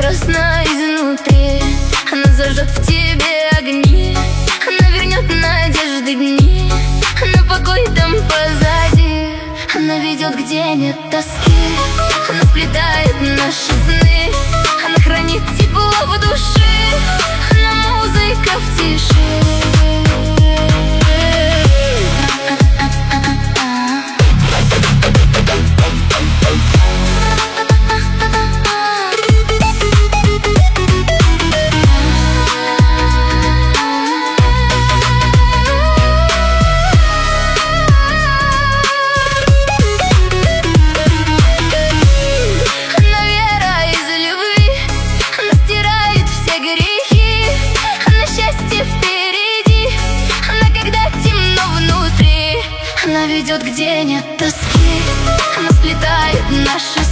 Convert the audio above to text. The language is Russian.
красна изнутри. Она зажжет в тебе огни, она вернет надежды дни, на покой там позади. Она ведет, где нет тоски, она сплетает наши сны, она хранит тепло в душе, она музыка в тиши. Она ведет, где нет тоски, она сплетает наши